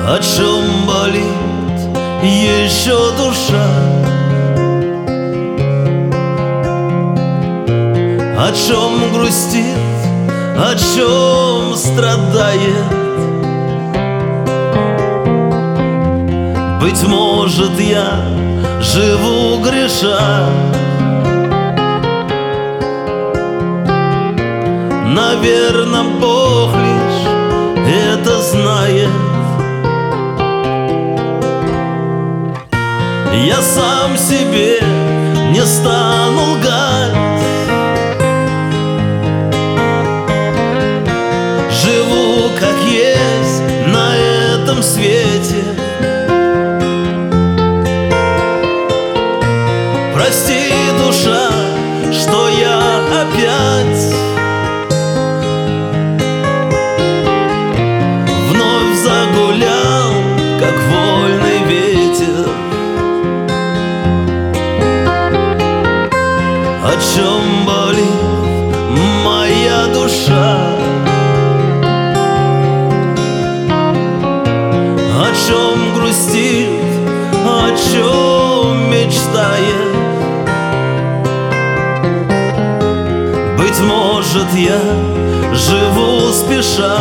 О чем болит еще душа, о чем грустит, о чем страдает. Быть может, я живу греша, наверно, Бог лишь это знает. Я сам себе не стану лгать, живу как есть на этом свете. Прости, душа, что я опять вновь загулял, как вольный ветер. О чем болит моя душа, о чем грустит, о чем мечтает. Быть может, я живу спеша,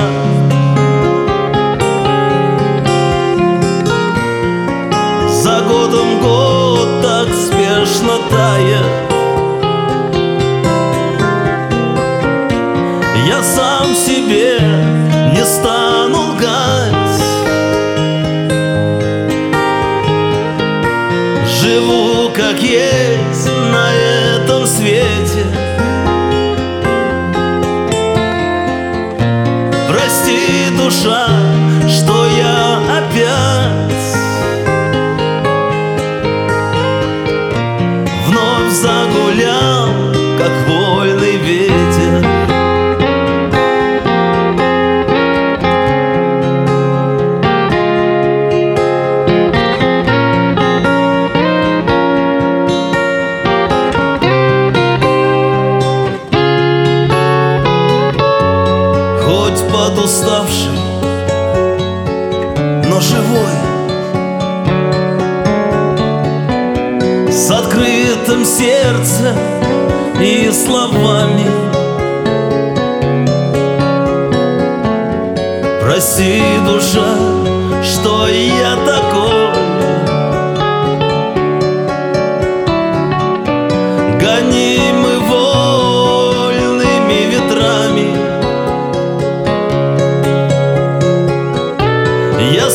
за годом год так спешно тает. Я сам себе не стану лгать, живу как есть на этом свете. Прости, душа, что я опять вновь загулял, как вольный ветер. Хоть подуставший, но живой, с открытым сердцем и словами. Прости, душа, что я такой, гонимый вольными ветрами. Я